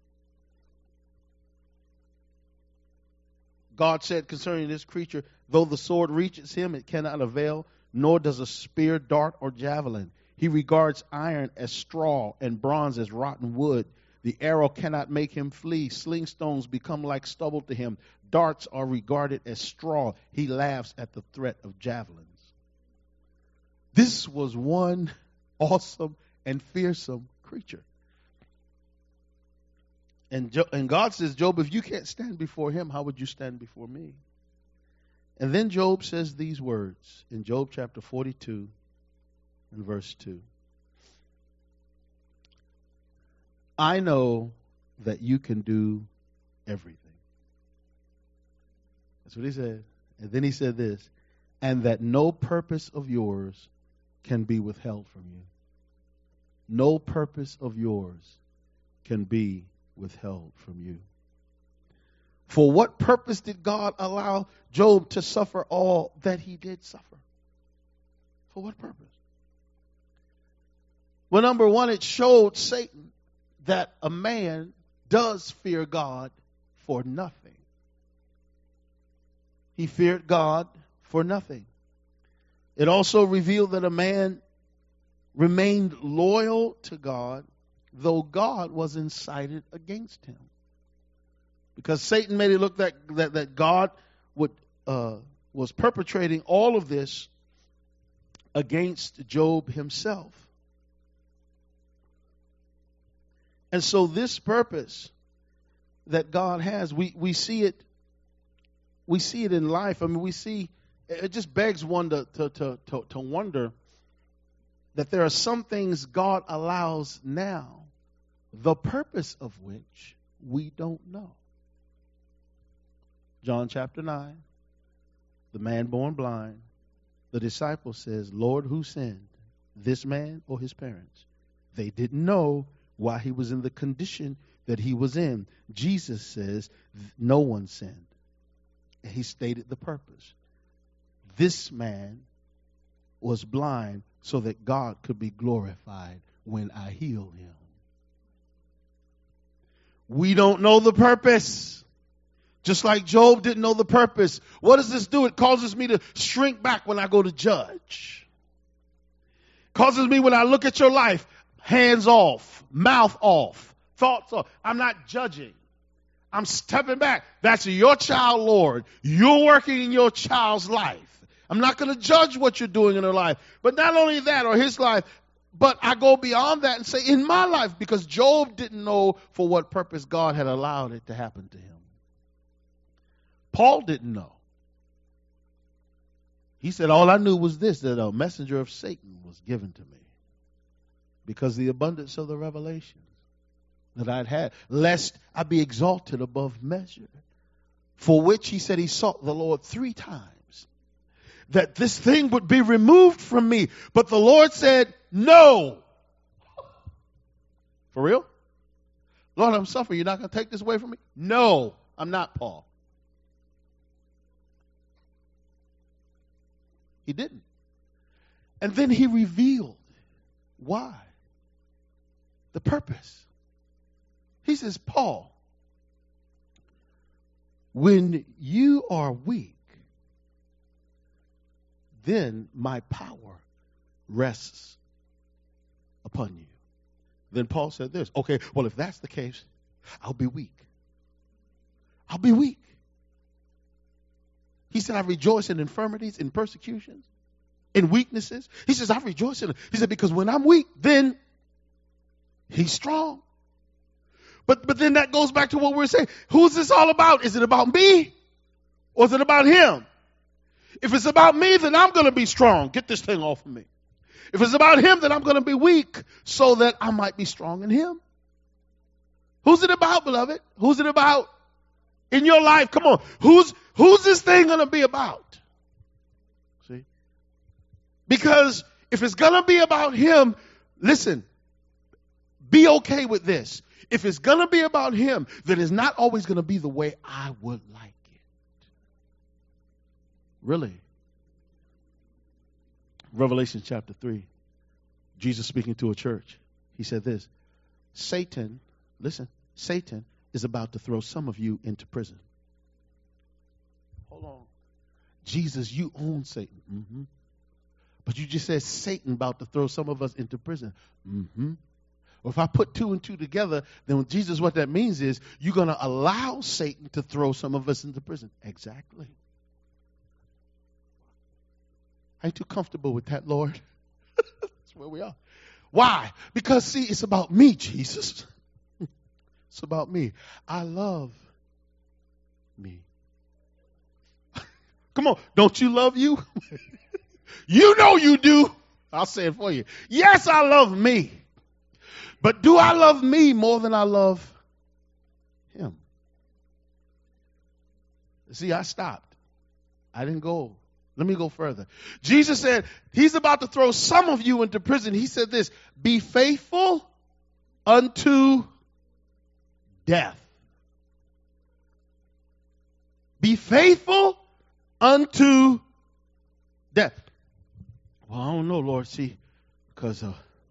God said concerning this creature, though the sword reaches him, it cannot avail, nor does a spear, dart, or javelin. He regards iron as straw and bronze as rotten wood. The arrow cannot make him flee. Sling stones become like stubble to him. Darts are regarded as straw. He laughs at the threat of javelins. This was one awesome and fearsome creature. And God says, Job, if you can't stand before him, how would you stand before me? And then Job says these words in Job chapter 42 and verse 2. I know that you can do everything. That's what he said. And then he said this, and that no purpose of yours can be withheld from you. No purpose of yours can be withheld from you. For what purpose did God allow Job to suffer all that he did suffer? For what purpose? Well, number one, it showed Satan that a man does fear God for nothing. He feared God for nothing. It also revealed that a man remained loyal to God, though God was incited against him. Because Satan made it look that God was perpetrating all of this against Job himself. And so this purpose that God has, we see it in life. I mean, we see it just begs one to wonder that there are some things God allows now, the purpose of which we don't know. John chapter 9, the man born blind, the disciple says, Lord, who sinned, this man or his parents? They didn't know why he was in the condition that he was in. Jesus says, no one sinned. And he stated the purpose. This man was blind so that God could be glorified when I heal him. We don't know the purpose. Just like Job didn't know the purpose. What does this do? It causes me to shrink back when I go to judge. Causes me when I look at your life, hands off, mouth off, thoughts off. I'm not judging. I'm stepping back. That's your child, Lord. You're working in your child's life. I'm not going to judge what you're doing in her life. But not only that, or his life, but I go beyond that and say in my life, because Job didn't know for what purpose God had allowed it to happen to him. Paul didn't know. He said, all I knew was this, that a messenger of Satan was given to me because the abundance of the revelations that I'd had, lest I be exalted above measure, for which he said he sought the Lord 3 times, that this thing would be removed from me. But the Lord said, no. For real? Lord, I'm suffering. You're not going to take this away from me? No, I'm not, Paul. He didn't. And then he revealed why. The purpose. He says, Paul, when you are weak, then my power rests upon you. Then Paul said this, okay, well, if that's the case, I'll be weak. I'll be weak. He said, I rejoice in infirmities, in persecutions, in weaknesses. He says, I rejoice in it. He said, because when I'm weak, then he's strong. But then that goes back to what we're saying. Who's this all about? Is it about me? Or is it about him? If it's about me, then I'm going to be strong. Get this thing off of me. If it's about him, then I'm going to be weak so that I might be strong in him. Who's it about, beloved? Who's it about in your life? Come on. Who's this thing going to be about? See? Because if it's going to be about him, listen, be okay with this. If it's going to be about him, then it's not always going to be the way I would like it. Really? Revelation chapter 3, Jesus speaking to a church. He said this, Satan, listen, Satan is about to throw some of you into prison. Hold on. Jesus, you own Satan. Mm-hmm. But you just said Satan about to throw some of us into prison. Mm-hmm. Well, if I put 2 and 2 together, then Jesus, what that means is you're going to allow Satan to throw some of us into prison. Exactly. I ain't too comfortable with that, Lord. That's where we are. Why? Because, see, it's about me, Jesus. It's about me. I love me. Come on, don't you love you? You know you do. I'll say it for you. Yes, I love me. But do I love me more than I love him? See, I stopped. I didn't go. Let me go further. Jesus said he's about to throw some of you into prison. He said this, be faithful unto death. Be faithful unto death. Well, I don't know, Lord. See, because,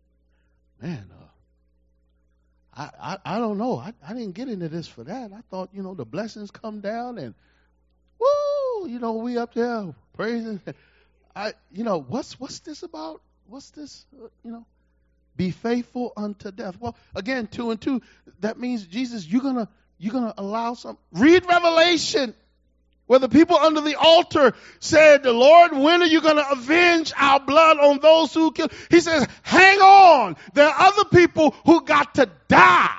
I don't know. I didn't get into this for that. I thought, the blessings come down and, woo, we up there praising. What's this about? What's this, Be faithful unto death. Well, again, 2 and 2, that means, Jesus, you're gonna allow some. Read Revelation, where the people under the altar said, Lord, when are you going to avenge our blood on those who kill? He says, hang on. There are other people who got to die.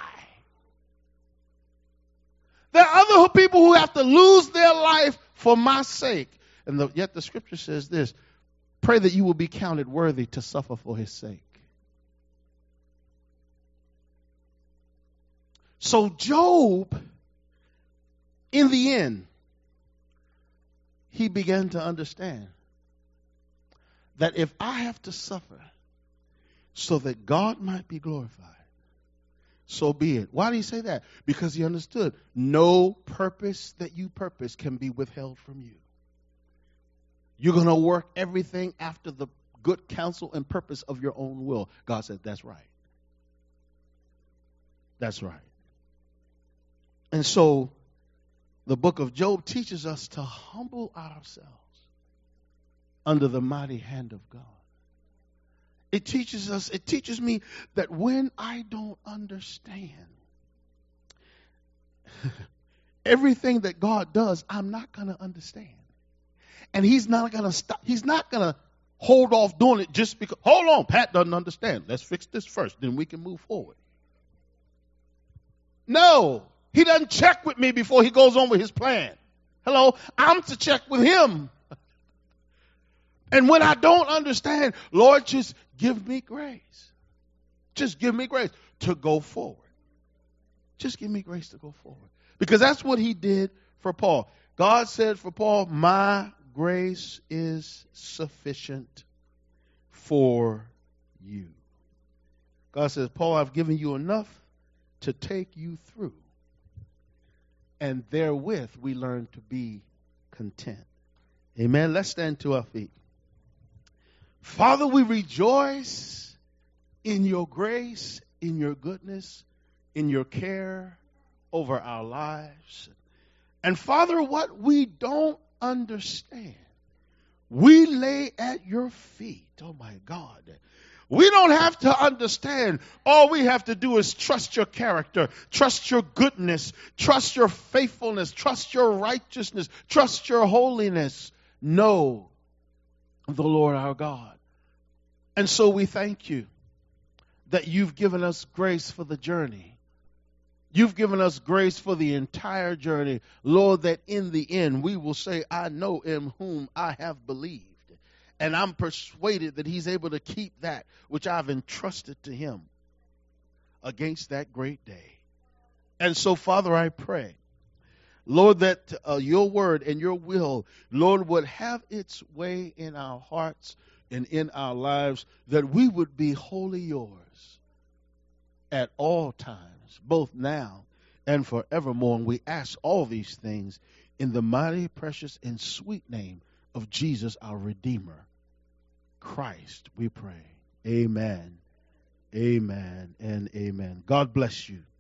There are other people who have to lose their life for my sake. And yet the scripture says this, pray that you will be counted worthy to suffer for his sake. So Job, in the end, he began to understand that if I have to suffer so that God might be glorified, so be it. Why did he say that? Because he understood no purpose that you purpose can be withheld from you. You're going to work everything after the good counsel and purpose of your own will. God said, that's right. That's right. And so the book of Job teaches us to humble ourselves under the mighty hand of God. It teaches me that when I don't understand everything that God does, I'm not going to understand. And he's not going to stop. He's not going to hold off doing it just because, hold on, Pat doesn't understand. Let's fix this first, then we can move forward. No. He doesn't check with me before he goes on with his plan. Hello, I'm to check with him. And when I don't understand, Lord, just give me grace. Just give me grace to go forward. Just give me grace to go forward. Because that's what he did for Paul. God said for Paul, my grace is sufficient for you. God says, Paul, I've given you enough to take you through. And therewith we learn to be content. Amen. Let's stand to our feet. Father, we rejoice in your grace, in your goodness, in your care over our lives. And Father, what we don't understand, we lay at your feet. Oh my God. We don't have to understand. All we have to do is trust your character, trust your goodness, trust your faithfulness, trust your righteousness, trust your holiness. Know the Lord our God. And so we thank you that you've given us grace for the journey. You've given us grace for the entire journey. Lord, that in the end we will say, I know in whom I have believed. And I'm persuaded that he's able to keep that which I've entrusted to him against that great day. And so, Father, I pray, Lord, that your word and your will, Lord, would have its way in our hearts and in our lives, that we would be wholly yours at all times, both now and forevermore. And we ask all these things in the mighty, precious, and sweet name of Jesus, our Redeemer, Christ, we pray. Amen. Amen and amen. God bless you.